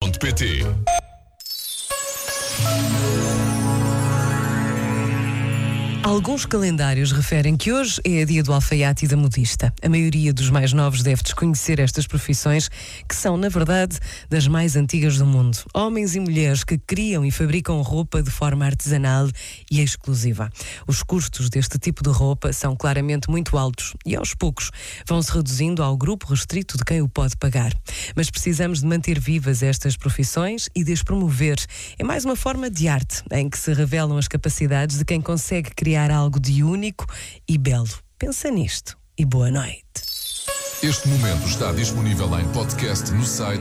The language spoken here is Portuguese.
rr.pt. Alguns calendários referem que hoje é dia do alfaiate e da modista. A maioria dos mais novos deve desconhecer estas profissões, que são, na verdade, das mais antigas do mundo. Homens e mulheres que criam e fabricam roupa de forma artesanal e exclusiva. Os custos deste tipo de roupa são claramente muito altos e, aos poucos, vão-se reduzindo ao grupo restrito de quem o pode pagar. Mas precisamos de manter vivas estas profissões e de as promover. É mais uma forma de arte, em que se revelam as capacidades de quem consegue criar algo de único e belo. Pensa nisto e boa noite. Este momento está disponível em podcast no site